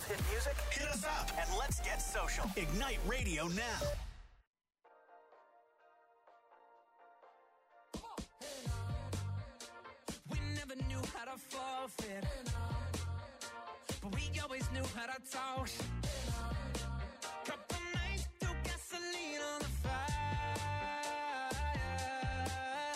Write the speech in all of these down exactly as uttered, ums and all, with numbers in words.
Love hit music? Hit us up and let's get social. Ignite Radio now. We never knew how to forfeit, but we always knew how to talk. Couple nights, threw gasoline on the fire.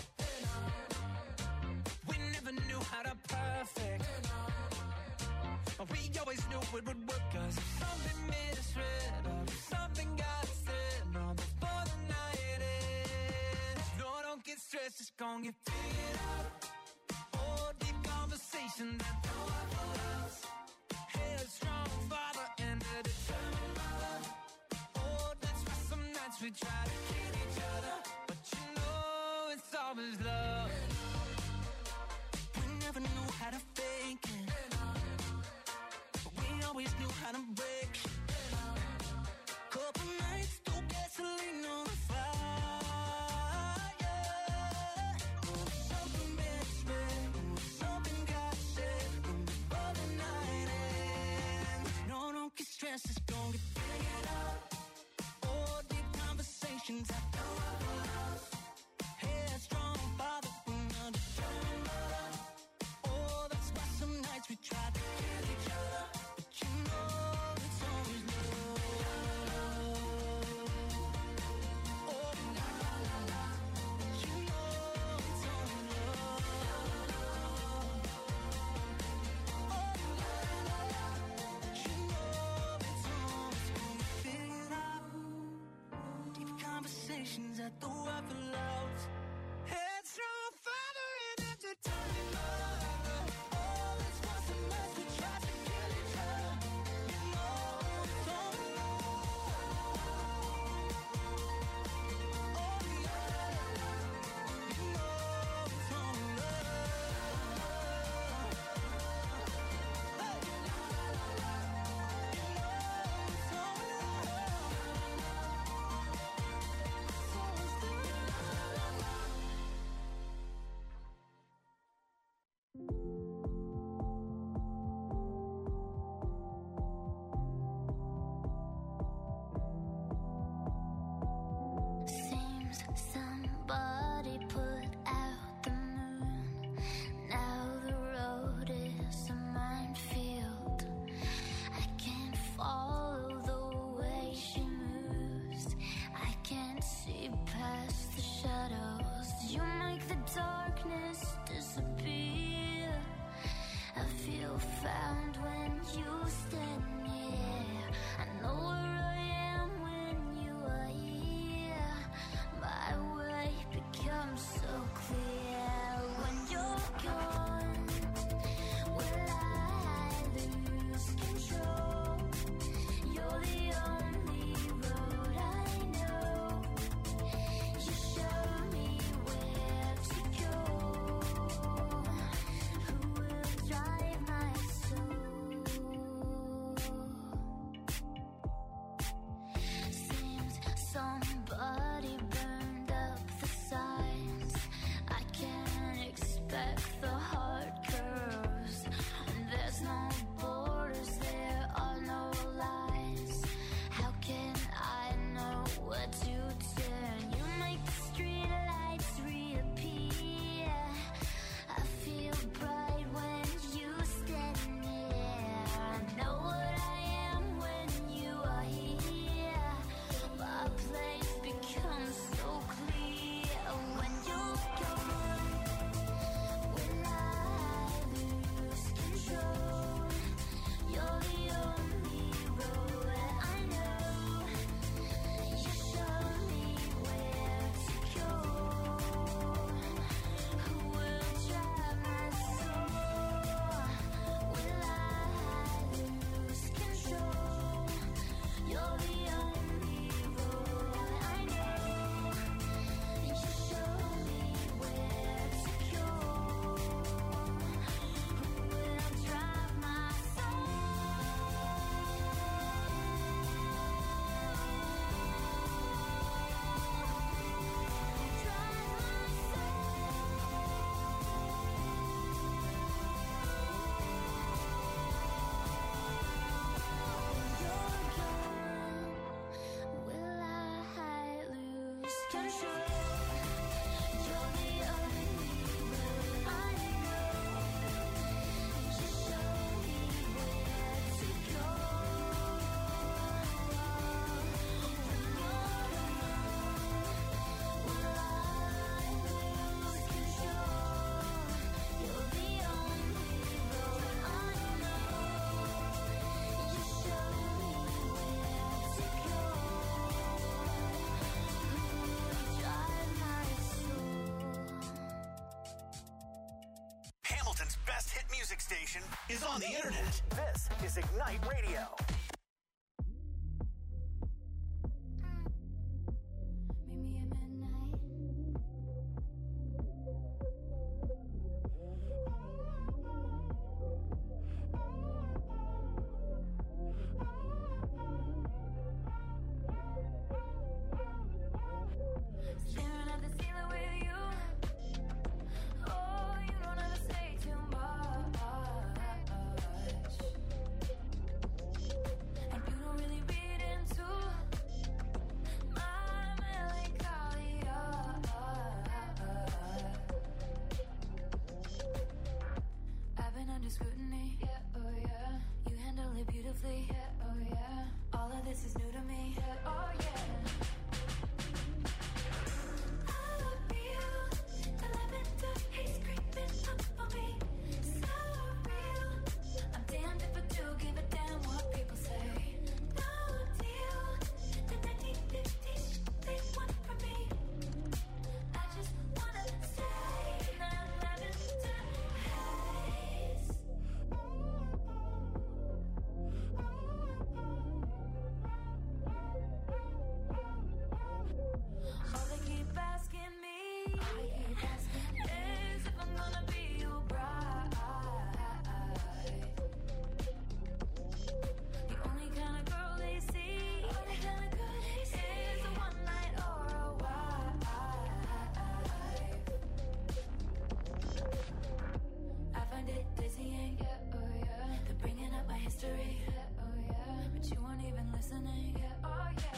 We never knew how to perfect, but we always knew it would work. Cause if something misread or if something got said long before the night ends, no, don't get stressed, it's gonna get figured out. Oh, deep conversation that no one else. Headstrong father and a determined mother. Oh, that's why some nights we try to kill each other, but you know it's always love. We never knew how to fake it, but we always knew how to break. Couple nights, threw gasoline on the fire. Oh, something misread, oh, something got said long before the night ends. No, don't get stressed, it's gonna get figured out. Oh, deep conversations I don't have enough. Headstrong father and a determined mother. Oh, that's why some nights we try to kill each other, but you know it's always love. Oh, la la la la, but you know it's always love. Oh, la la la la, but you know it's always station is on the internet. This is Ignite Radio. Scrutiny, yeah, oh yeah. You handle it beautifully, yeah, oh yeah. All of this is new to me, yeah, oh yeah. I love you. The lavender haze creeping up on me. So real. I'm damned if I do give a damn what people say. No deal. The nineteen fifties they want from me. I just wanna stay in that lavender haze. All they keep asking me is if I'm gonna be your bride. The only kind of girl they see is a one night or a wife. I find it dizzying, yeah, oh yeah. They're bringing up my history, yeah, oh yeah. But you weren't even listening, yeah, oh yeah.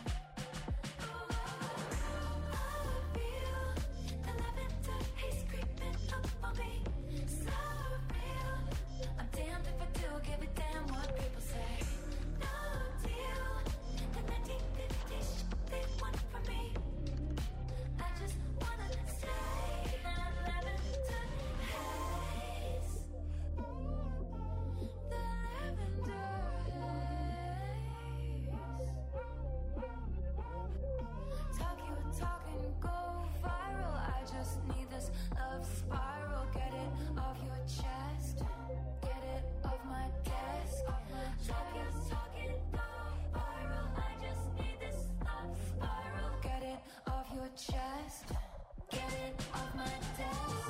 Love spiral, get it off your chest, get it off my desk. Talking, talking, go viral. I just need this love spiral, get it off your chest, get it off my desk.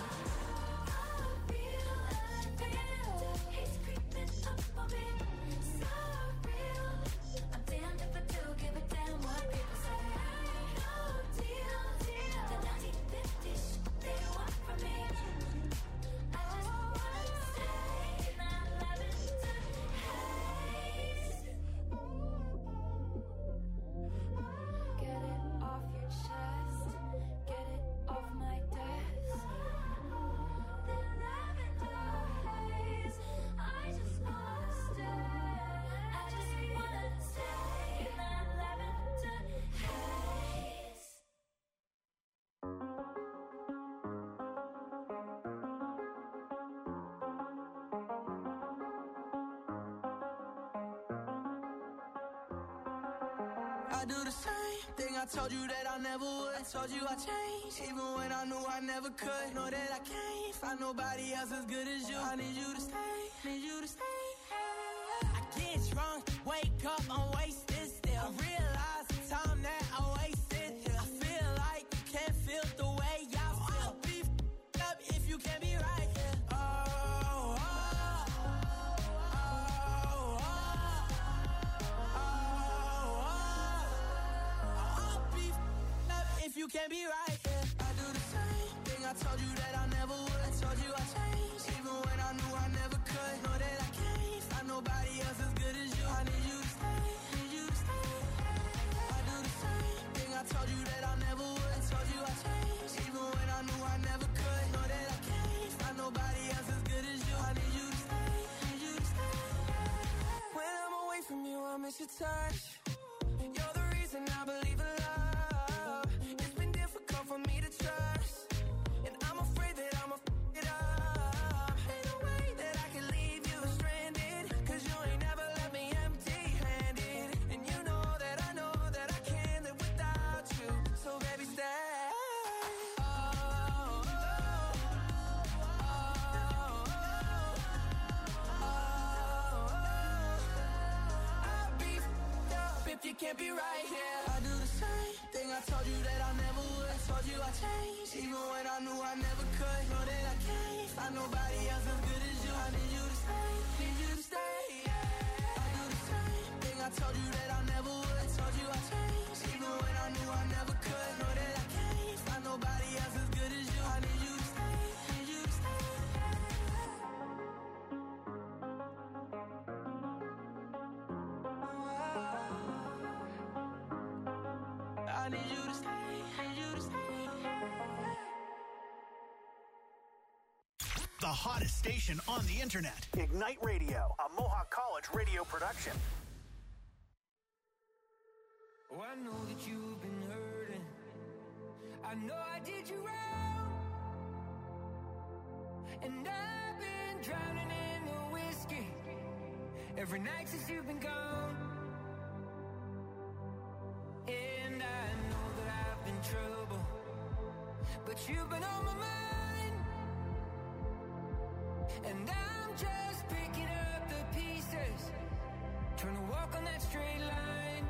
I feel, I feel, he's creeping up on me, so real. I'm damned if I do give a damn what people say. No deal, deal. The nineteen fifties. They want from me. I just wanna stay in that lavender haze. Get it off your chest, get it off my desk. The lavender haze. I just wanna stay. I just wanna stay in that lavender haze. I do the same thing I told you that I never would. I told you I changed, even when I knew I never could. Know that I can't find nobody else as good as you. I need you to stay, need you to stay. I get drunk, wake up, I'm wasted still. I realize the time that I wasted here. I feel like you can't feel the way I feel. I'll be f***ed up if you can't be right here. Oh, oh, oh, oh, oh, oh. I'll be f***ed up if you can't be right here. I do the same thing I told you that I never would. I told you I changed, even when I knew I never could. Know that I can't find nobody else as good as you. I need you to stay, need you to stay. I do the same thing I told you that I never would. I told you I changed, even when I knew I never could. Know that I can't find nobody else as good as you. I need you to stay, need you to stay. When I'm away from you, I miss your touch. You're the reason I believe in love. It's been difficult for me to trust, and I'm afraid that I'ma f*** it up. Ain't no way that I can leave you stranded, 'cause you ain't never left me empty-handed. And you know that I know that I can't live without you. So baby, stay. Oh, oh, oh, oh, oh. if you can't be right here. I do the same thing I told you that I never would. I told you I changed, even when I knew I never could. Know that I can't find nobody else as good as you. I need you to stay, need you to stay, yeah. I do the same thing I told you that I never would. I told you I changed, even when I knew I never could. Know that I can't find nobody else as good as you. I need you to stay, need you to stay, I need you to stay, need you to stay. The hottest station on the internet. Ignite Radio, a Mohawk College radio production. Oh, I know that you've been hurting. I know I did you wrong. And I've been drowning in the whiskey every night since you've been gone. And I know that I've been trouble, but you've been on my mind. And I'm just picking up the pieces, trying to walk on that straight line.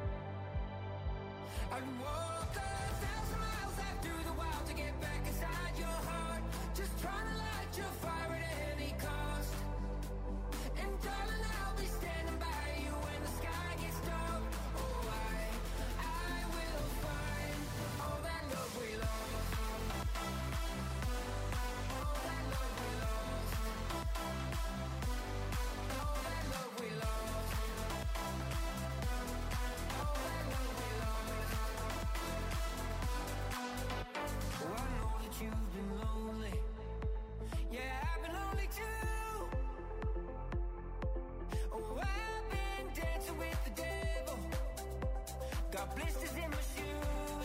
I'd walk a thousand miles out through the wild to get back inside your heart, just trying to light your fire at any cost. And darling, I'll be standing by you when the sky gets dark. Oh, I, I will find all that love we lost. All that love we lost. All that love we lost. All that love we lost. Oh, I know that you've been lonely. Yeah, I've been lonely too. Oh, I've been dancing with the devil. Got blisters in my shoes.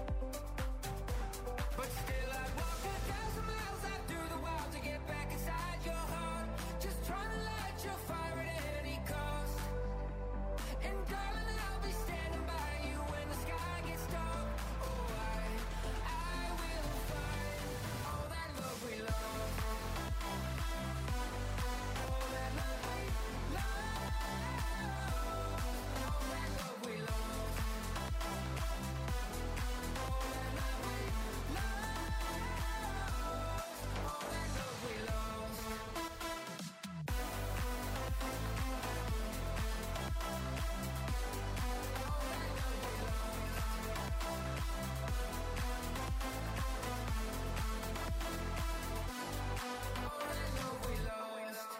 But still I'd walk a thousand miles out through the wild to get back inside your heart, just trying to light your fire at any cost. And darling, I'll be standing by you when the sky gets dark. Oh, I, I will find all that love we lost. All that love we lost. All that love we lost. All that love we lost. All that love we lost. All that love we lost.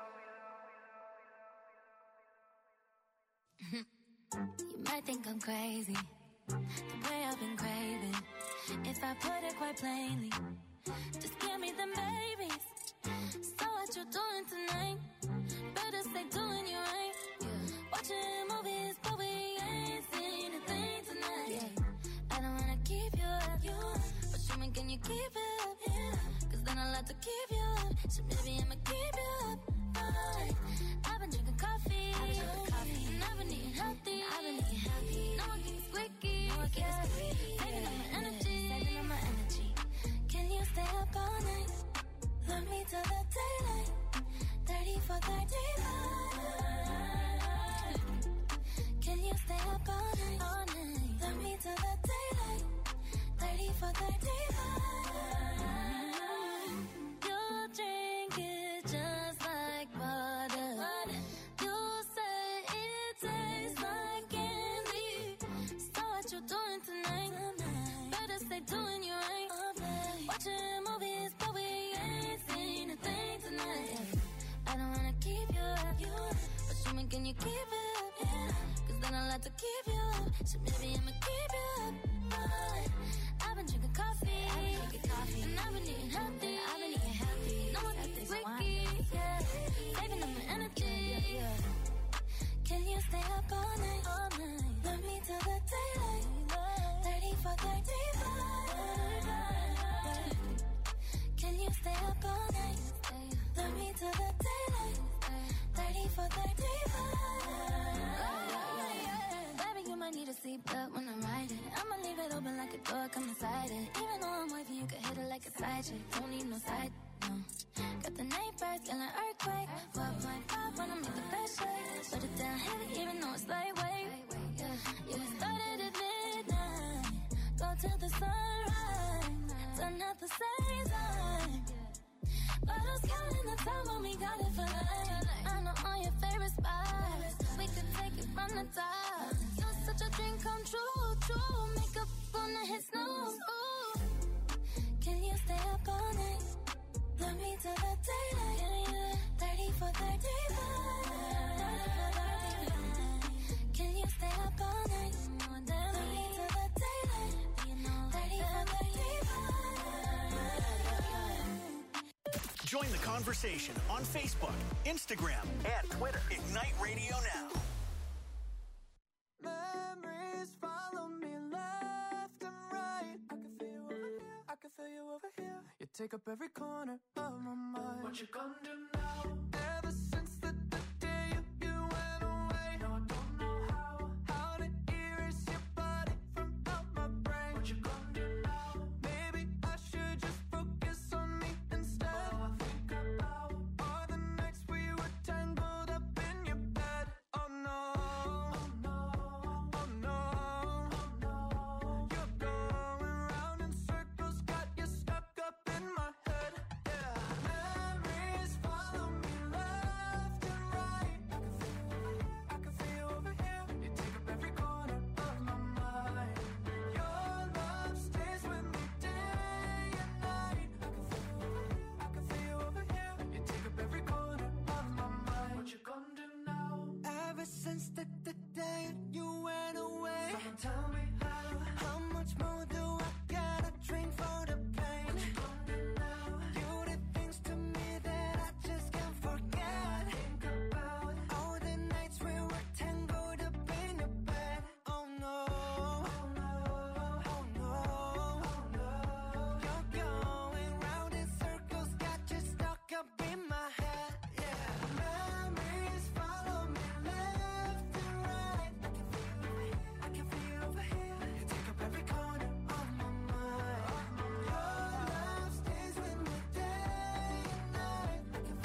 You might think I'm crazy, the way I've been craving. If I put it quite plainly, just give me them babies. So what you doing tonight? Better stay doing you right. Watching movies, but we ain't seen a thing tonight. I don't wanna keep you up, but show me, can you keep it up? Cause then I'll have to keep you up. So maybe I'ma keep you up. Alright. I've been drinking coffee, I've been drinking coffee. And I've been eating healthy, I've been eating healthy. No one keeps squeaky, no one keeps squeaky. Saving up my energy, saving up my energy. Can you stay up all night? Love me till the daylight. Thirty for thirty-five. Can you stay up all night? All night. Love me till the daylight. Thirty for thirty-five. You drink it just like water. You say it tastes like candy. So what you doing tonight? Better stay doing you right. Watching movies, but we ain't seen a thing tonight. I don't wanna keep you up, but show me, can you keep it up? Cause then I'll have to keep you up. So maybe I'ma keep you up. Alright. I've been drinking coffee, I've been drinking coffee. And I've been eating healthy, I've been eating healthy. No one keeps squeaky, yeah. Saving up my energy, yeah. Can you stay up all night? All night. Love me till the daylight. Thirty for thirty-five. Can you stay up all night? Love me till the daylight. Thirty for thirty-five. Baby, you might need a seatbelt when I'm riding. I'ma leave it open like a door, come inside it. Even though I'm wavy, you can hit it like a side chick. Don't need no side, no. Got the neighbors feeling earthquake. four point five when I make the best shake. Put it down heavy, even though it's lightweight. You started at midnight, go till the sunrise, done at the same time. But I was counting the time when we got it for life. I know all your favorite spots, we could take it from the top. You're such a dream come true, true. Makeup on the hit snooze. Ooh, can you stay up all night? Love me till the daylight. thirty for thirty-five. Can you stay up all night? Love me till the daylight. thirty for thirty-five. Join the conversation on Facebook, Instagram, and Twitter. Ignite Radio Now. Memories follow me left and right. I can feel you over here. I can feel you over here. You take up every corner of my mind. What you gonna do now? Ever since the, the day you, you went away. No, I don't know how. How to erase your body from out my brain. What you gonna do now? Maybe I should just focus on me instead. All I think about are the nights we were tangled up in your bed. Oh no, oh no, oh no, oh no. You're going round in circles, got you stuck up in my head. Yeah, memories follow me left and right. I can feel you over here. I can feel you over here. You take up every corner of my mind. Your love stays with me day and night. I can feel you over here. I can feel you over here. You take up every corner of my mind. What you gonna do now? Ever since the, the day you went away. Someone tell me how. How much more do I gotta drink for the pain? What you gonna do now? You did things to me that I just can't forget. Think about all the nights we were tangled up in your bed. Oh no, oh no, oh no, oh no. You're going round in circles, got you stuck up in my head. Yeah, memories follow me left and right. I can feel you over here. You take up every corner of my mind. Your love stays with me day and night.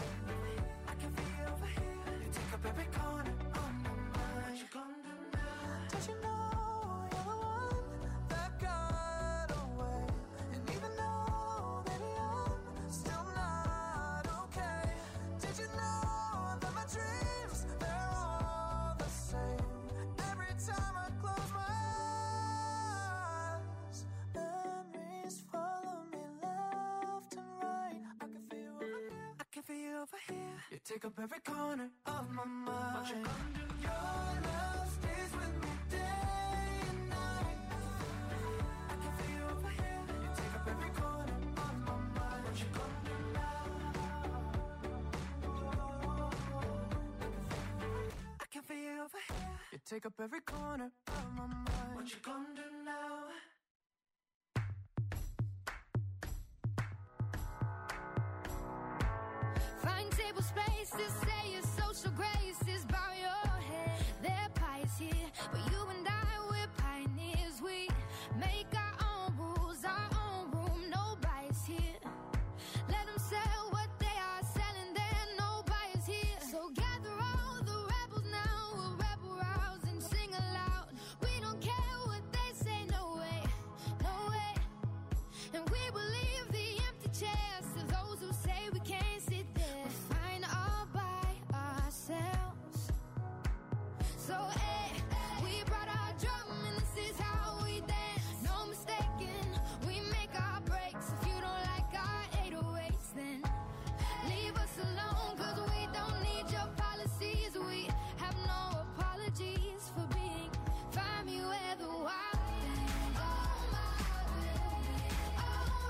I can feel you over here. You take up every corner of my mind. What you gonna do now? Did you know you're the one that got away? And even though, baby, I'm still not okay. Did you know that my dreams, they're all the same? Every time I close my eyes, memories follow me left and right. I can feel you over here. I can feel you over here. You take up every corner of my mind. What you gonna do? Your love stays with me day and night. I can feel you over here. You take up every corner of my mind. What you gonna do now? I can feel you over here. You take up every corner of my mind. What you gonna do now? Find table spaces, say your social graces, bow your head. They're pious here, but you and I, we're pioneers. We make our own rules, our own room, no bias here. Let them sell what they are selling, there no bias here. So gather all the rebels now, we'll rebel rouse and sing aloud. We don't care what they say, no way, no way. And we will leave the empty chairs to those who say we can't sit there. We're fine all by ourselves. So, eh, we brought our drum and this is how we dance. No mistaking, we make our breaks. If you don't like our eight oh eights, then leave us alone, cause we don't need your policies. We have no apologies for being fine, you wear the wild thing. Oh my baby, oh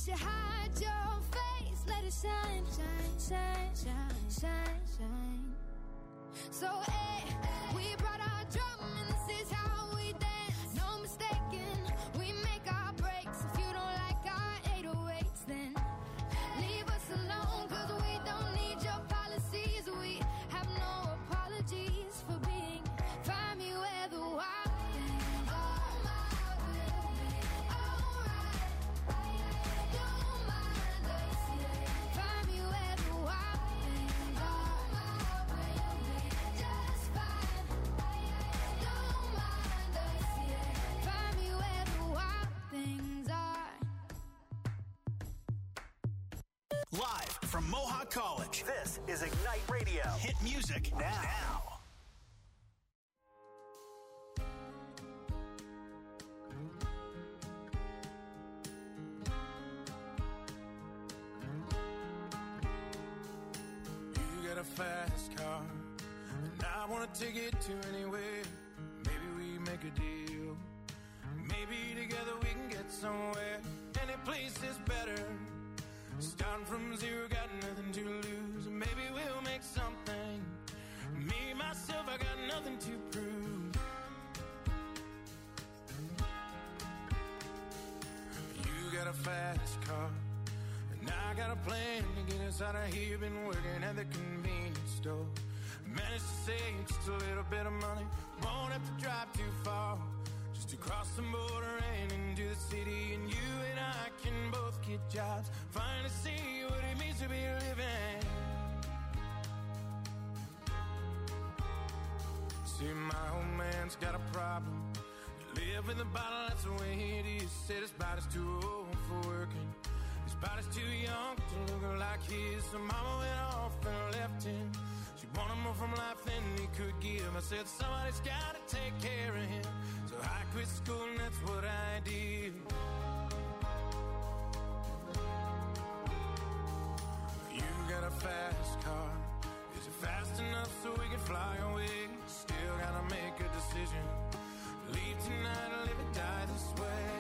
you hide your face, let it shine, shine, shine, shine, shine, shine. So, hey, we brought our drum and this is how we dance. No mistaking, we make our breaks. If you don't like our eight oh eights, then leave us alone, cause we don't need your policies. We have no apologies for being. Find me where the wild things are. Alright, don't mind us. Find me where the wild things are. Just fine. Don't mind us. Find me where the wild things are. Live from Mohawk College, this is Ignite Radio. Hit music now. now. You got a fast car, and I wanna take it to anywhere. Maybe we make a deal. Maybe together we can get somewhere. Any place is better. Starting from zero, got nothing to lose. Maybe we'll make something. Me, myself, I got nothing to prove. You got a fast car, and I got a plan to get us out of here. Been working at the convenience store. Managed to save just a little bit of money. Won't have to drive too far. Just to cross the border and into the city. And you and I can both get jobs. Finally see what it means to be living. See, my old man's got a problem. You live with a bottle, that's the way it is. Said his body's too old for working. His body's too young to look like his. So mama went off and left him. She wanted more from life than he could give. I said somebody's gotta take care of him. So I quit school and that's what I did. You got a fast car. Is it fast enough so we can fly away? Still gotta make a decision. Leave tonight or live and die this way.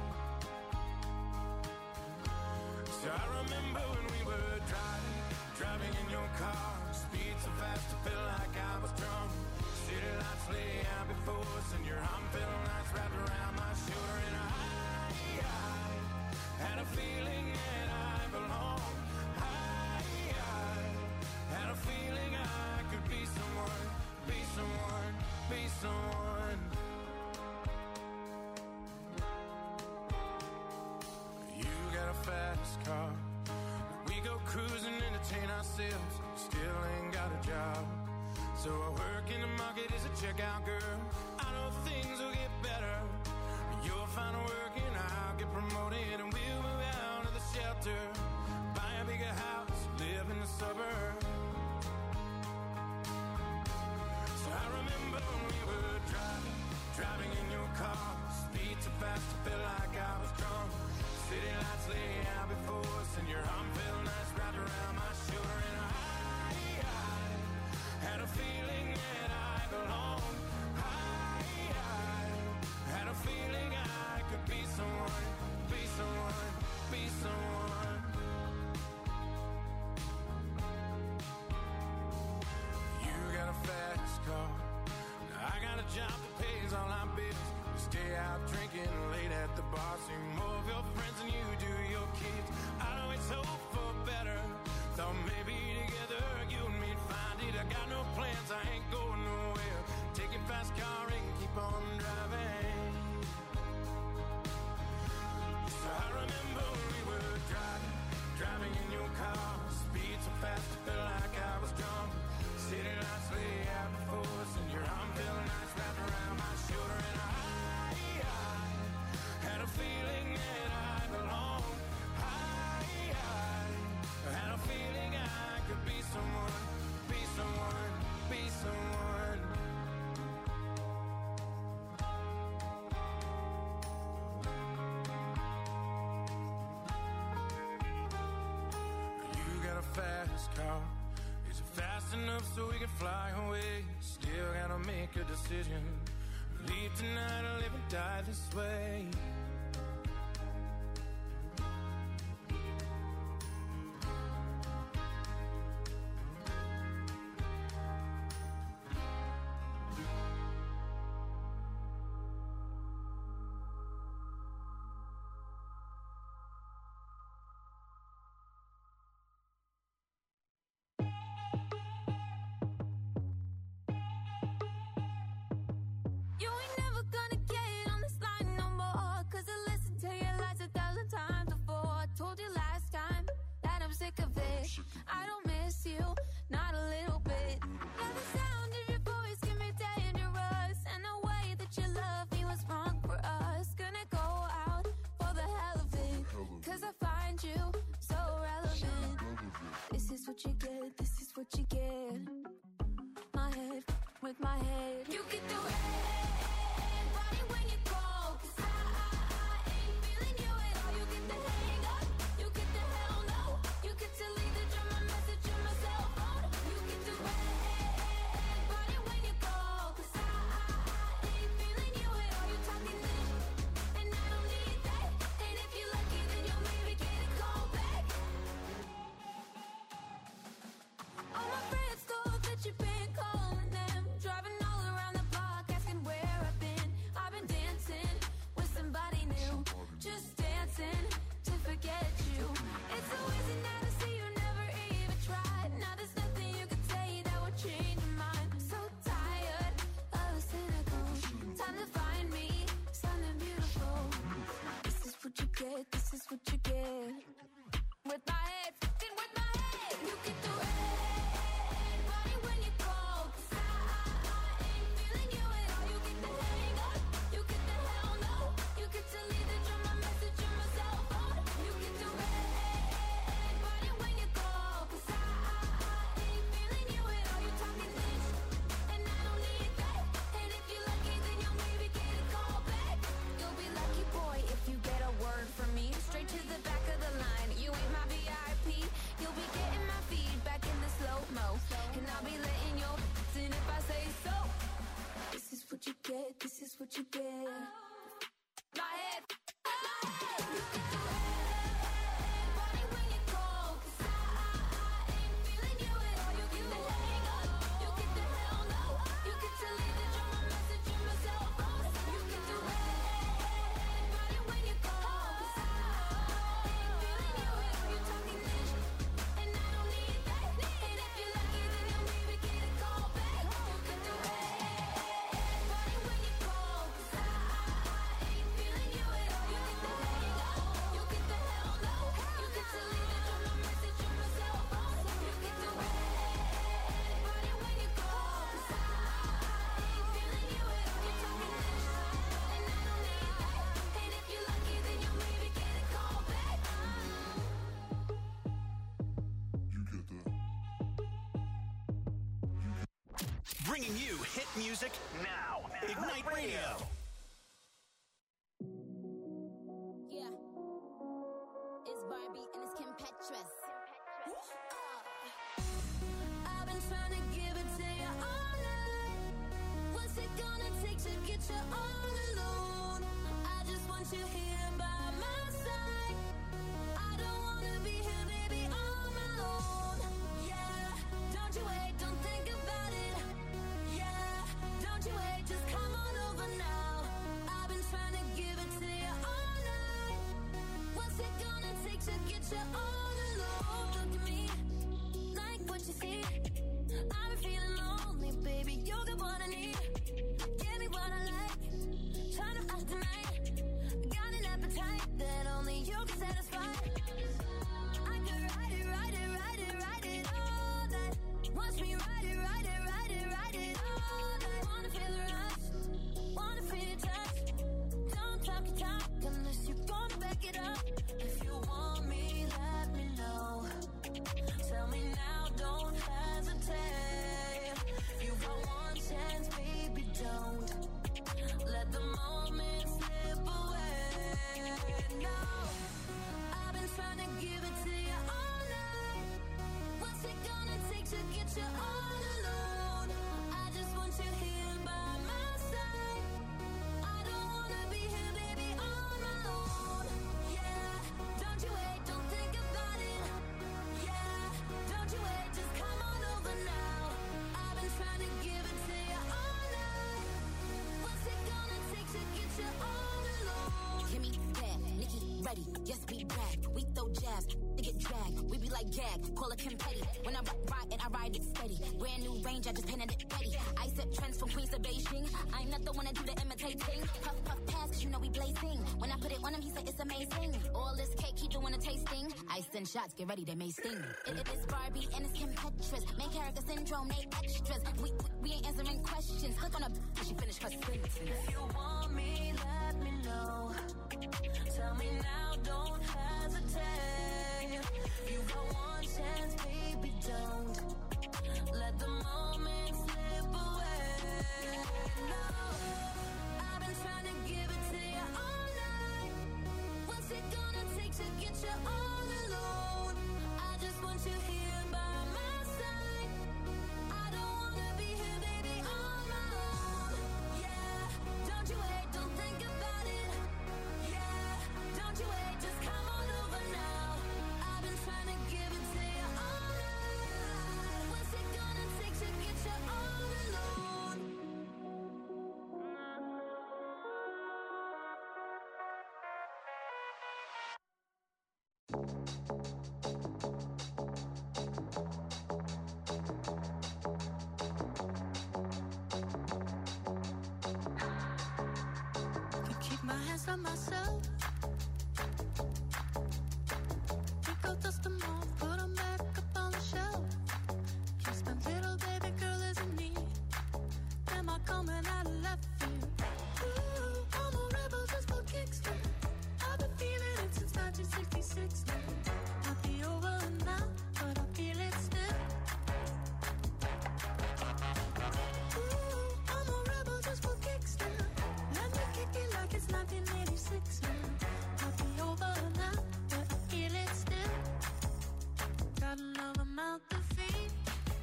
So I remember when we were driving, driving in your car. Speed so fast I felt like I was drunk. City lights lay out before us, and your arm felt nice wrapped around my shoulder. And I, I had a feeling that I belonged. I, I had a feeling I could be someone, be someone, be someone. You got a fast car. We go cruising, entertain ourselves. Still ain't got a job. So I work in the market as a checkout girl. I know things will get better. You'll find work and I'll get promoted. And we'll move out of the shelter. Buy a bigger house, live in the suburbs. So I remember when we were driving, driving in your car. Speed so fast I felt like I was drunk. City lights lay out before us, and your arm felt nice wrapped around my shoulder. And I, I had a feeling that I belonged. I, I had a feeling I could be someone, be someone, be someone. You got a fast car. Now I got a job that pays all our bills. We stay out drinking late at the bar. See more of your friends than you do your kids. I know it's hope for better. Thought maybe together you and me'd find it. I got no plans, I ain't going nowhere. Take a fast car and keep on driving. So I remember when we were driving, driving in your car. Speed so fast I felt like I was drunk. City lights lay out before us, and your arm felt nice wrapped around my shoulder. And I, I had a feeling that I belonged. I, I had a feeling I could be someone, be someone, be someone. You got a fast car. Is it fast enough so we can fly away? Still gotta make a decision. Leave tonight or live and die this way. You ain't never gonna get on this line no more. Cause I listened to your lies a thousand times before. I told you last time that I'm sick of it. I don't miss you, not a little bit. Yeah, the sound of your voice can be dangerous. And the way that you love me was wrong for us. Gonna go out for the hell of it. Cause I find you so relevant. This is what you get, this is what you get. My head with my head. You get the red body when you call. Cause I, I, I ain't feeling you at all. You get the hang up, you get the hell no. You get to leave the drum, my message on my cell phone. You get the red body when you call. Cause I, I, I ain't feeling you at all. You talking this, and I don't need that. And if you're lucky, then you'll maybe get a call back. All my friends thought that you've been calling them, driving all around the block, asking where I've been. I've been dancing with somebody new, just dancing to forget you. It's so easy now to see you never even tried. Now there's nothing you can say that would change your mind. So tired of the cynical. Time to find me something beautiful. This is what you get, this is what you get. With my head, fucking with my head. You get the red body when you call. Cause I, I, I ain't feeling you at all. You get the hang up, you get the hell no. You get to leave the drum, my message on my cell phone. You get the red body when you call. Cause I, I, I ain't feeling you at all. You talking this, and I don't need that. And if you're lucky, then you'll maybe get a call back. You'll be lucky, boy, if you get a word from me. Straight to the back of the line. You ain't my V I P. You'll be getting my feedback in the slow-mo. And I'll be letting your in if I say so. This is what you get, this is what you get. My head, my head. You get the red body when you call. Cause I, I, I ain't feeling you at all. You get the hang up, you get the hell no. You get to leave the drum, my message on my cell phone. You get the red body when you call. Cause I, I ain't feeling you at all. You talking this, and I don't need that. And if you're lucky, then you'll maybe get a call back. You get the red body when you call. Cause I, I ain't feeling you at all. You get the hang up, you get the hell no. You get to leave the drum, my message on my cell phone. You get the red body when you call. Cause I, I ain't feeling you at all. You talking this, and I don't need that. And if you're lucky, then you'll maybe get a call back. You get that. Bringing you hit music now. Ignite Radio. Yeah, it's Barbie and it's Kim Petras. I've been trying to give it to you all night. What's it gonna take to get you all alone? I just want you here by my side. I don't wanna be here, baby, on my own. Yeah, don't you wait, don't think about it. Yeah, don't you wait, just come on over now. I've been trying to give it to you all night. What's it gonna take to get you all alone? Look at me, like what you see. I've been feeling lonely, baby, you got what I need. Give me what I like, trying to fast tonight. Got an appetite that only you can satisfy. I could ride it, ride it, ride it, ride it all night. Watch me ride it, ride it, ride it, ride it all night. Wanna feel the rush, wanna feel your touch. Don't talk your talk unless you're gonna back it up. If you want me, let me know. Tell me now, don't hesitate. You got one chance, baby, don't let the moment slip away. No, I've been trying to give it to you all night. What's it gonna take to get you all alone? I just want you here by my side. I don't wanna be here, baby, on my own. Yeah, don't you wait, don't think about it. Yeah, don't you wait, just come on over now. I've been trying to give it to you all night. What's it gonna take to get you all alone? Kimmy, bad, Nikki, ready, yes, we back. We throw jabs, they get dragged. We be like gag, call it Kim Petty. When I ride and I ride it steady. Brand new range, I just painted it ready. I set trends from Queens to Beijing. I'm not the one to do the imitating. Puff, puff, pass, cause you know we blazing. When I put it on him, he said it's amazing. All this cake, he doing a tasting. I send shots, get ready, they may sting. It, it is Barbie and it's Kim Petras. Main character syndrome, they extras. We, we, we ain't answering questions. Click on a, she finished her sentence. If you want me, let me know. Tell me now, don't hesitate. You got one chance, baby, don't let the moment slip away. No, I've been trying to give it to you all night. What's it gonna take to get you all alone? I just want you here by my side. I don't wanna be here, baby, on my own. Yeah, don't you wait, don't think about it. Yeah, don't you wait, just come on over now. I've been trying to give it to you all night. What's it gonna take to get you all alone? Can keep my hands on myself. Pick out, dust them off, put them back up on the shelf. Kiss my little baby girl isn't me. Am I coming out of left field? Ooh, I'm a rebel just for kicks now. I've been feeling it since nineteen sixty-six now. Might be over now, but I feel it still. Ooh, I'm a rebel just for kicks now. Let me kick it like it's nineteen eighty-six now. Might be over now, but I feel it still. Got another mouth to feed.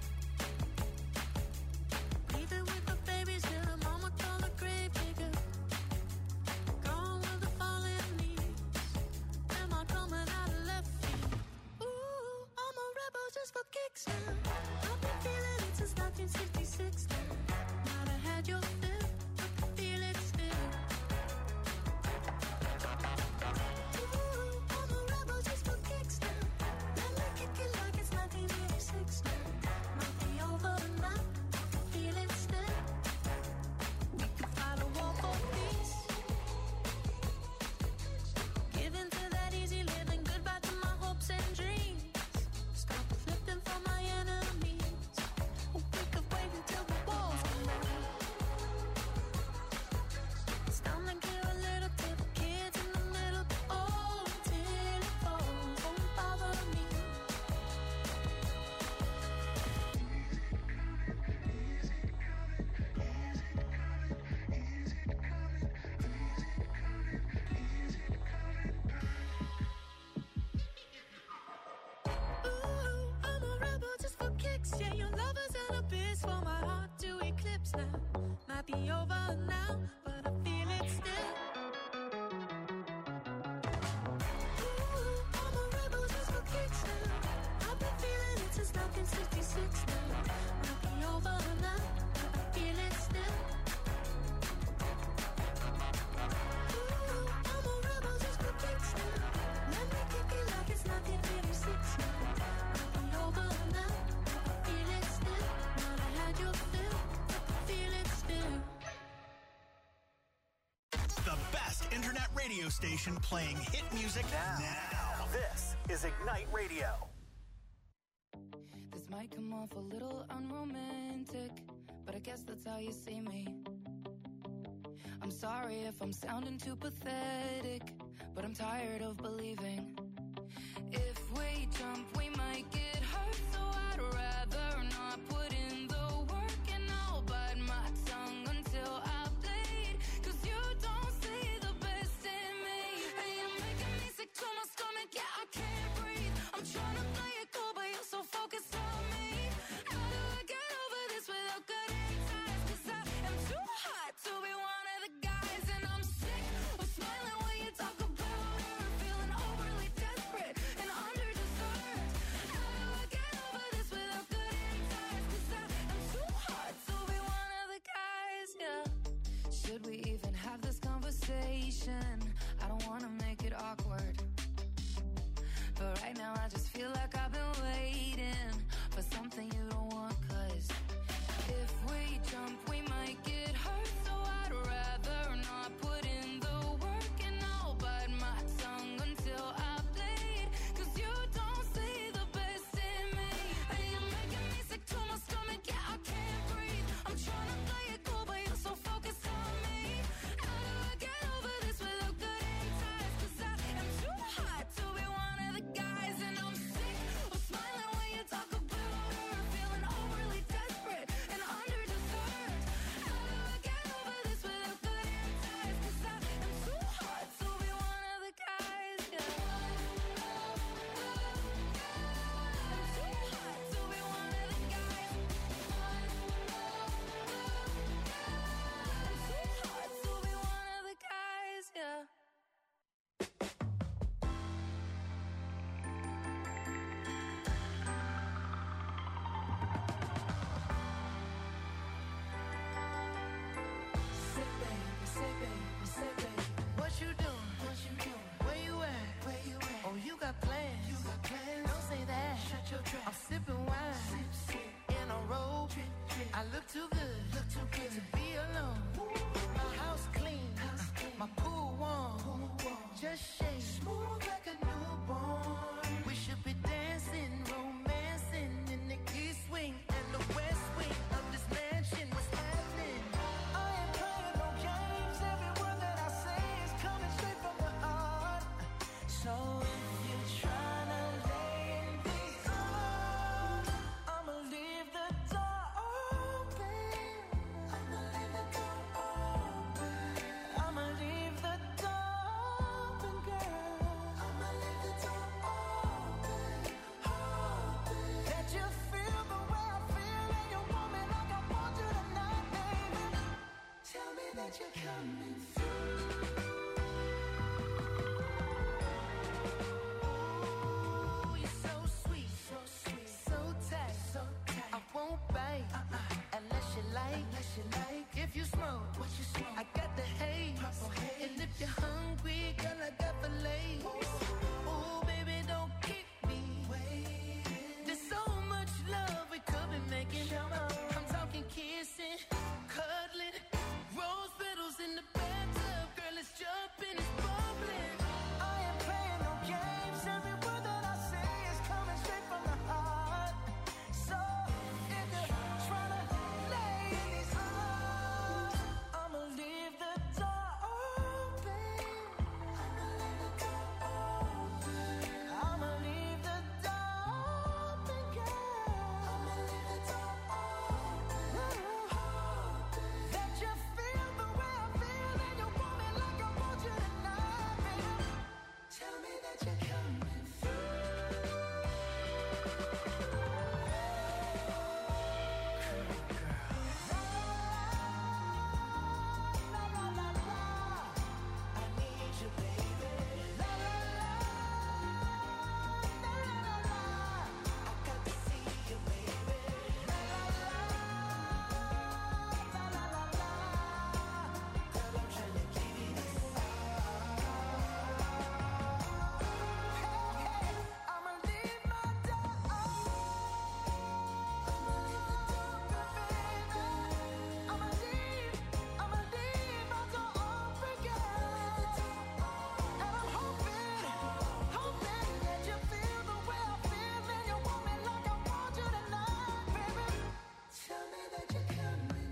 Leaving with the babies till the mama call a grave digger. Gone with the fallen leaves. Am I coming out of left field? Ooh, I'm a rebel just for kicks now. I've been feeling it since nineteen sixty-six now. Might have had your fill, but I feel it still. Ooh, I'm a rebel just for kicks now. Let me kick it like it's nineteen eighty-six now. Might be over now, I feel it still. We could fight a war for peace. Give in to that easy living, goodbye to my hopes and dreams. Stop flipping for my enemies. We could wait until the walls come down. It's time to give a little to the kids in the middle. Oh, till it falls, won't bother me. Ooh, I'm a rebel just for kicks. Yeah, your lover's an abyss for my heart to eclipse now. Might be over now, but I feel it still. Ooh, I'm a rebel just for kicks now. I've been feeling it since nineteen sixty-six now. Might be over now, but I feel it still. Ooh, I'm a rebel just for kicks now. Let me kick it like it's nineteen eighty-six now. Might be over now, but I feel it still. Might have had your fill, but I feel it still. The best internet radio station playing hit music now. now. This is Ignite Radio. This might come off a little unromantic, but I guess that's how you see me. I'm sorry if I'm sounding too pathetic, but I'm tired of believing. If we jump, we might get hurt, so I'd rather not put in the work, and I'll bite my tongue until I bleed. Cause you don't see the best in me, and you're making me sick to my stomach, yeah, I can't breathe. I'm trying to play it cool, but you're so focused on me. How do I get over this without cutting ties? Cause I am too hot to be one of the guys, and I'm sick of smiling when you talk about her, feeling overly desperate and under-deserved. How do I get over this without cutting ties? I'm sipping wine in a robe. I look too good, look too good to be alone. My house clean, my pool warm. Just shake, smooth like a newborn. We should be dancing, romancing in the east wing and the west wing of this mansion. What's happening? I ain't playing no games. Every word that I say is coming straight from the heart. So if you're trying to lay in these arms, I'ma leave the door open. I'ma leave the door open. I'ma leave the door open, girl. I'ma leave the door open, open. That you feel the way I feel and you want me like I want you tonight, baby. Tell me that you're coming through. Ooh, you're so sweet, so sweet, so tight, so tight. I won't bite uh-uh. unless you like, unless you like. If you smoke, what you smoke? I got the haze. And if you're hungry, girl, I got the lace. Ooh, baby, don't keep me waiting. There's so much love we could be making. I'm talking kissing, cuddling, rose petals in the bathtub. Girl, it's jumping, it's bubbling. I ain't playing no games. Every word that I say is coming straight from the heart. So if you're trying to lay in these arms, I'ma leave the door open. I'ma leave the door open. I'ma leave the door open, girl. I'ma leave the door open, open. That you feel the way I feel and you want me like I want you tonight, baby. Tell me that you're coming through. La la la la, I need you, baby. La la la, la la la, I got to see you, baby. La la la, la la la la, girl, I'm trying to give you this song. Hey, hey, I'ma leave my door open. I'ma leave the door open, baby. I'ma leave, I'ma leave my door open, girl. And I'm hoping, hoping that you feel the way I feel and you want me like I want you tonight, baby. Tell me that you're coming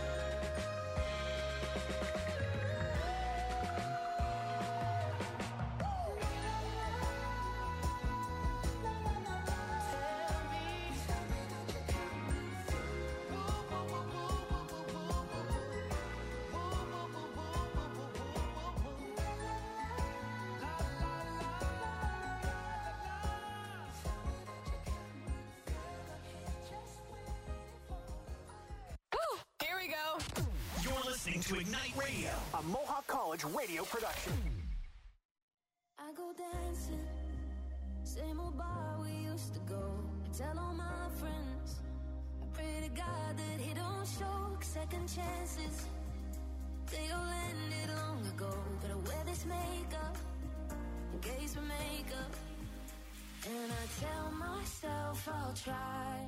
Here we go. You're listening to Ignite Radio, a Mohawk College radio production. I go dancing, same old bar we used to go. I tell all my friends, I pray to God that he don't show second chances. They all ended long ago, but I wear this makeup in case we make up. And I tell myself I'll try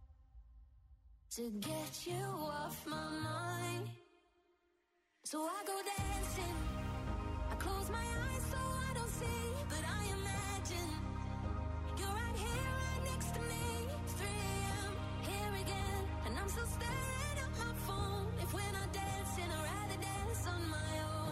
to get you off my mind. So I go dancing, I close my eyes so I don't see, but I imagine you're right here, right next to me. three a.m. here again, and I'm still staring at my phone. If we're not dancing, I'd rather dance on my own.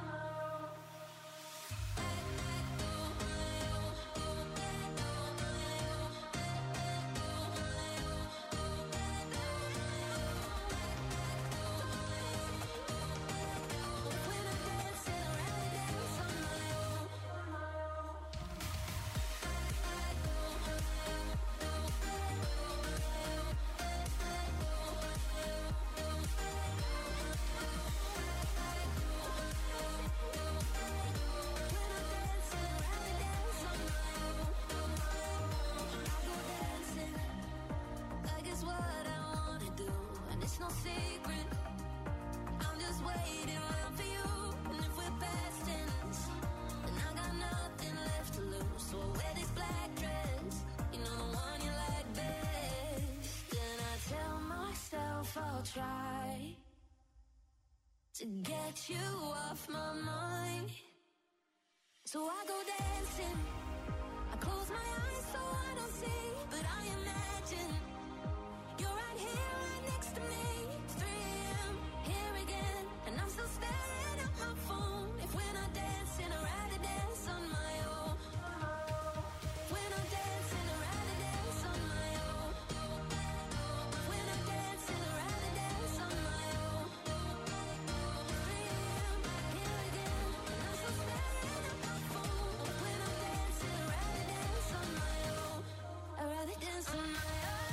It's no secret, I'm just waiting around for you. And if we're past tense, then I got nothing left to lose. So I wear this black dress, you know the one try to get you off my mind. So I go dancing, I close my eyes so I don't see, but I imagine you're right here, right next to me. It's three a.m. here again, and I'm still staring at my phone. If we're not dancing, I'd rather dance on my own. If we're not dancing, I'd rather dance on my own. If we're not dancing, I'd rather dance on my own. three a.m. here again, and I'm still staring at my phone. If we're not dancing, I'd rather dance on my own. I'd rather dance on my own.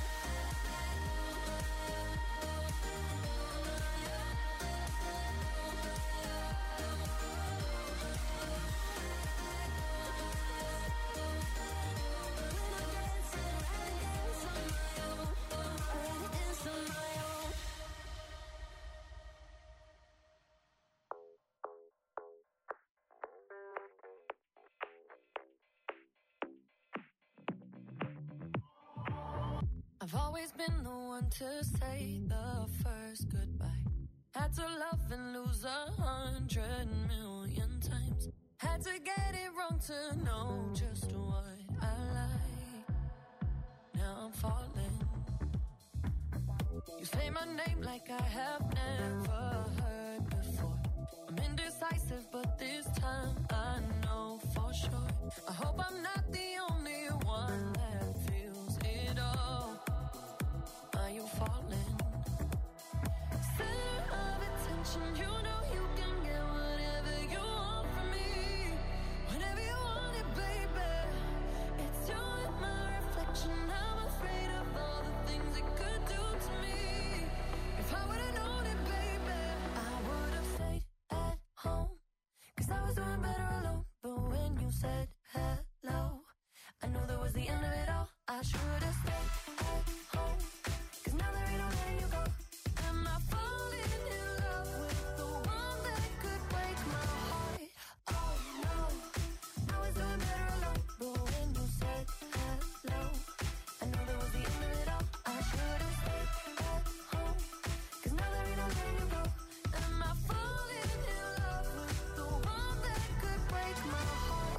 I've always been the one to say the first goodbye. Had to love and lose a hundred million times. Had to get it wrong to know just what I like. Now I'm falling. You say my name like I have never heard before. I'm indecisive, but this time I know for sure. I hope I'm not the only one that feels it all. Are you falling? Center of attention, you know you can get whatever you want from me. Whenever you want it, baby. It's you and my reflection. I'm afraid of all the things it could do to me. If I would've known it, baby, I would've stayed at home. Cause I was doing better alone. But when you said hello, I knew that was the end of it all. I should've stayed at home. Cause now there ain't no letting you go. Am I falling in love with the one that could break my heart? Oh no, I was doing better alone. But when you said hello, I knew that was the end of it all. I should've stayed at home. Cause now there ain't no letting you go. Am I falling in love with the one that could break my heart?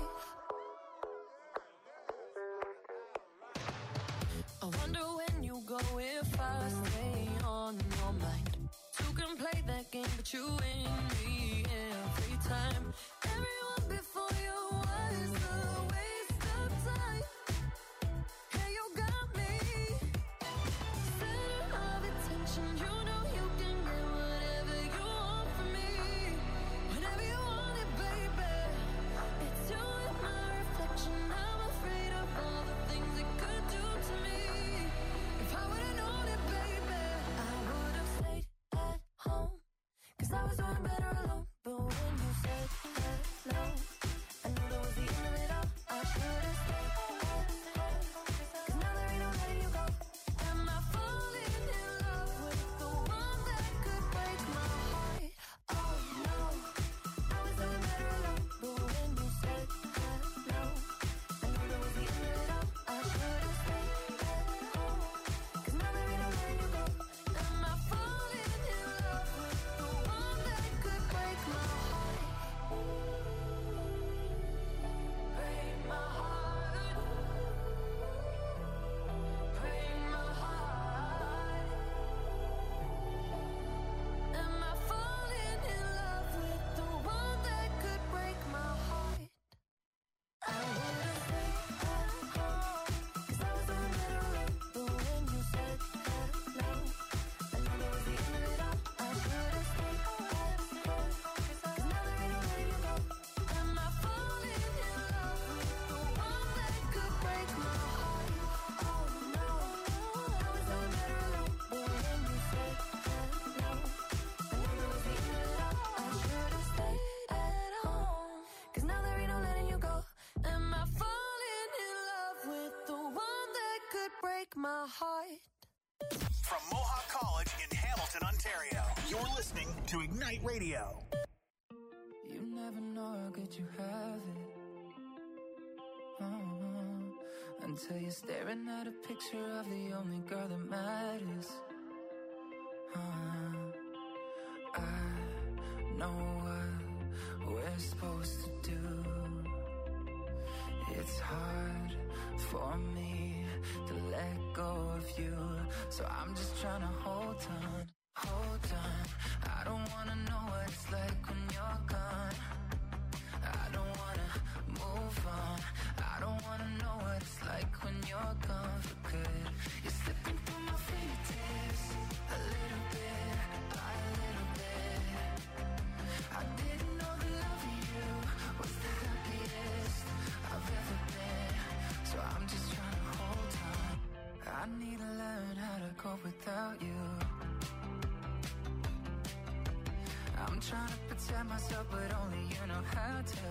I wonder when you go if I stay on your mind. Two can play that game, but you win me every time. Everyone before you was a waste of time. Yeah, you got me. Center of attention, you know you can get whatever you want from me. Whenever you want it, baby. It's you and my reflection. I'm afraid of all the things it could do to me. If I would've known it, baby, I would've stayed at home. Cause I was doing better alone. But when you said hello, I knew that was the end of it all. I should've stayed at home. Cause now there ain't no letting you go. Am I falling in love with the one that could break my heart? Oh no, I was doing better alone. But when you said hello, I knew that was the end of it all. I should've stayed at home. Cause now there ain't no letting you go. Am I falling in love with the one that could break my heart? Break my heart. Break my heart. Am I falling in love with the one that could break my heart? I would've stayed at home. Cause I was doing better alone. But when you said hello, I knew that was the end of it all. I should've stayed at home. Cause now there ain't no letting you go. Am I falling in love with the one that could break my heart? Oh no, I was doing better alone. But when you said hello, I knew that was the end of it all. I should've stayed at home. Cause now there ain't no letting you go. Am I falling in love with the one that could break my heart? From Mohawk College in Hamilton, Ontario, you're listening to Ignite Radio. You never know how good you have it. Uh-huh. Until you're staring at a picture of the only girl that matters. Uh-huh. know what we're supposed to do. It's hard for me to let go of you, so I'm just trying to hold on, hold on. I don't wanna know what it's like when you're gone. I don't wanna move on. I don't wanna know what it's like when you're gone for good. You're slipping through my fingertips, a little bit, by a little bit. I didn't know the love of you was the happiest I've ever been, so I'm just trying to hold on. I need to learn how to cope without you. I'm trying to protect myself, but only you know how to.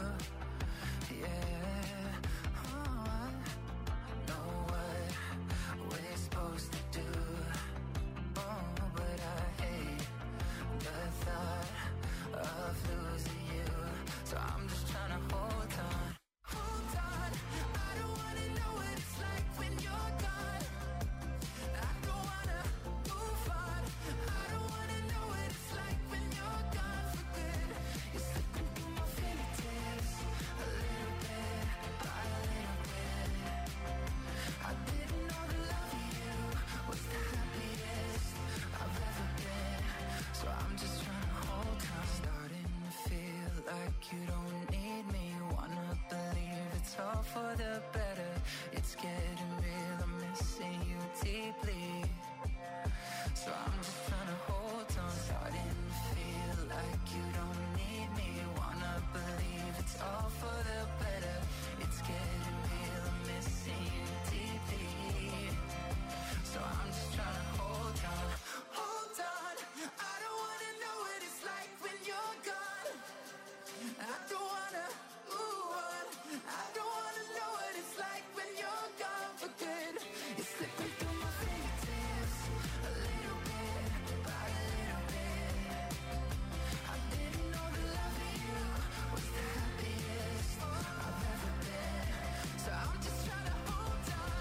Yeah, oh, I know what we're supposed to do. Oh, but I hate the thought of losing you, so I'm just trying to hold on. Hold on, I don't wanna know what it's like when you're gone. I don't wanna move on. I don't wanna know what it's like when you're gone for good. You're slipping through my fingertips, a little bit, by a little bit. I didn't know the love of you was the happiest I've ever been, so I'm just trying to hold on. Starting to feel like you don't need me. Wanna believe it's all for the better. It's getting real, I'm missing you deeply, so I'm just trying to hold on. Starting to feel like you don't need me. Wanna believe it's all for the better. It's getting real, I'm missing you deeply, so I'm just trying to hold on. Hold on, I don't wanna know what it's like when you're gone. I don't wanna move on. I don't wanna know what it's like when you're gone for good. You're slipping through my fingertips, a little bit, by a little bit. I didn't know the love of you was the happiest I've ever been, so I'm just trying to hold on.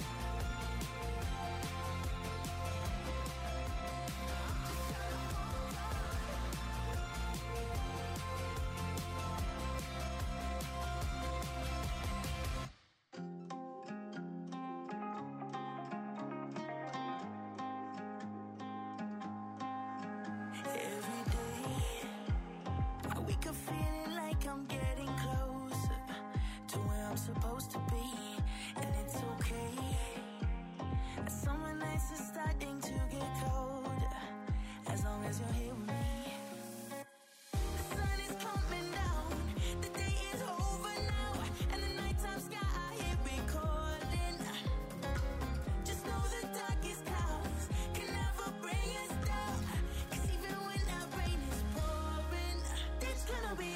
Every day, I wake up feeling like I'm getting closer to where I'm supposed to be, and it's okay. Summer nights are starting to get colder, as long as you're here with me. The sun is coming down, the day is over now, and the nighttime sky, here we calling. Just know the darkest clouds can never bring us down, 'cause even when that rain is pouring, it's gonna be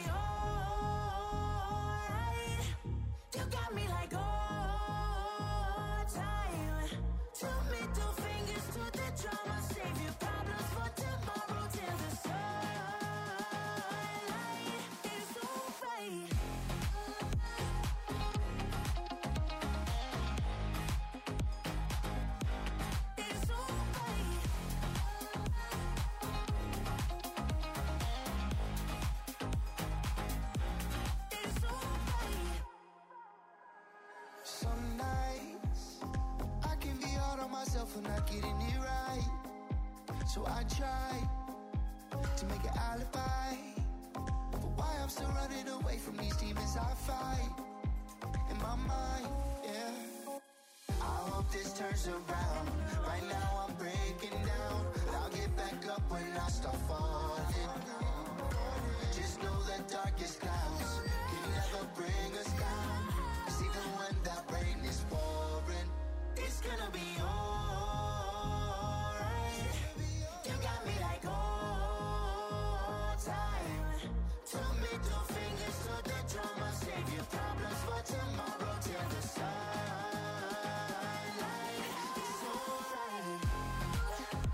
alright. You got me like all time. Two middle fingers to the drama, save your problems for tomorrow till the sunlight is alright. It's alright. It's alright. Some nights I can be hard on myself for not getting it right, so I try to make an alibi for why I'm still running away from these demons I fight in my mind. Yeah, I hope this turns around. Right now I'm breaking down, but I'll get back up when I start falling. Just know the darkest clouds can never bring us down, 'cause even when that rain is pouring, It's gonna be alright. You got me like all time. Two middle fingers to the drama, save your problems for tomorrow till the sunlight is alright.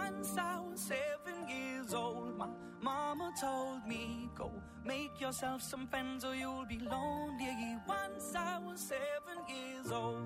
Once I was seven years old, my mama told me, go make yourself some friends or you'll be lonely. Once I was seven years old.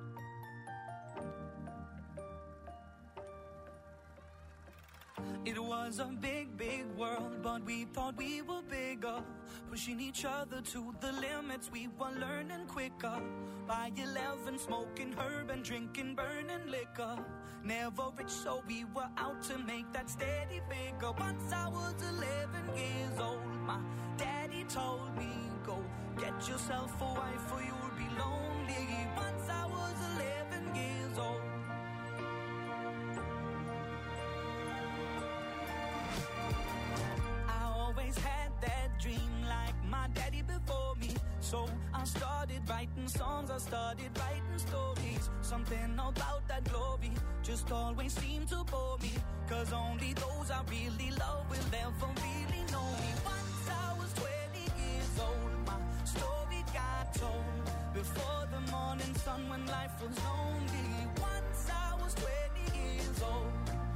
It was a big, big world, but we thought we were bigger, pushing each other to the limits. We were learning quicker. By eleven, smoking herb and drinking burning liquor. Never rich, so we were out to make that steady figure. Once I was eleven years old, my daddy told me, go get yourself a wife or you'll be lonely. Once I was eleven years old. Had that dream like my daddy before me. So I started writing songs, I started writing stories. Something about that glory just always seemed to bore me. Cause only those I really love will ever really know me. Once I was twenty years old, my story got told. Before the morning sun when life was lonely. Once I was twenty years old.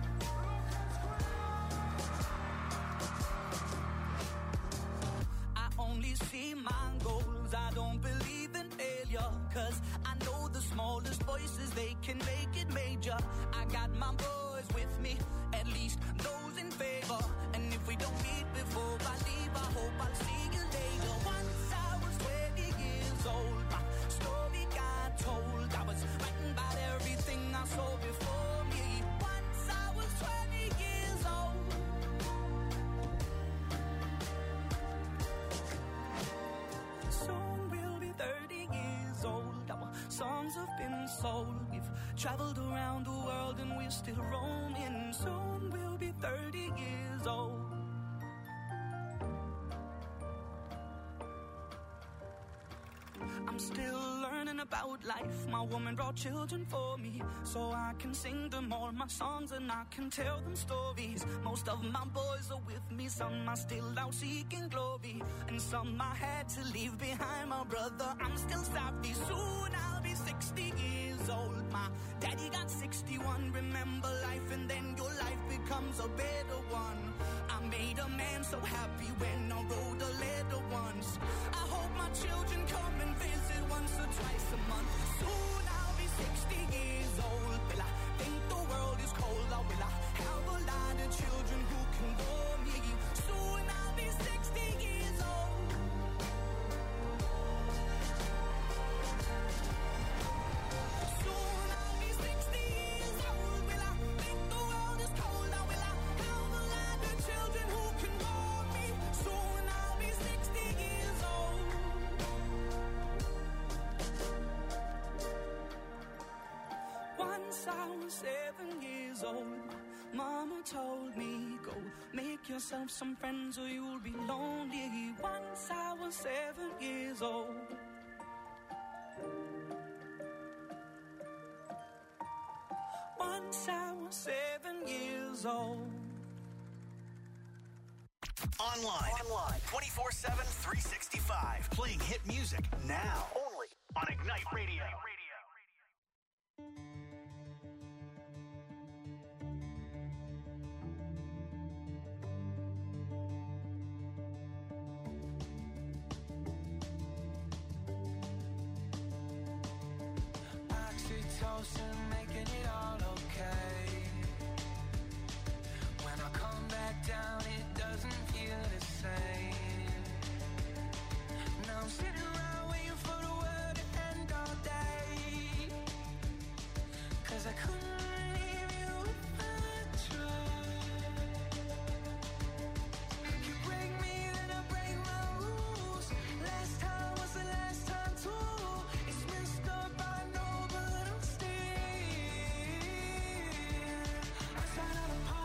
Only see my goals, I don't believe in failure. Cause I know the smallest voices, they can make it major. I got my boys with me, at least those in favor. And if we don't meet before I leave, I hope I'll see you later. Once I was twenty years old, my story got told. I was writing about everything I saw before me. Once I was twenty years old. Soon we'll be thirty years old. Our songs have been sold. We've traveled around the world and we're still roaming. Soon we'll be thirty years old. I'm still learning about life. My woman brought children for me, so I can sing them all my songs and I can tell them stories. Most of my boys are with me, some are still out seeking glory, and some I had to leave behind. My brother, I'm still sorry. Soon I'll be sixty years old. My daddy got sixty-one. Remember life and then your life becomes a better one. I made a man so happy when I wrote a letter once. I hope my children come and visit once or twice a month. Soon I'll be sixty years old. Will I think the world is cold, or will I have a lot of children who can bore me? Soon I'll be sixty years old. Soon I'll be sixty years old. Will I think the world is cold, or will I have a lot of children who can bore me? Soon I'll be sixty years old. Once I was seven years old, mama told me, go make yourself some friends or you'll be lonely. Once I was seven years old. Once I was seven years old. Online, Online. twenty-four seven, three sixty-five. Playing hit music now. Only on Ignite Radio.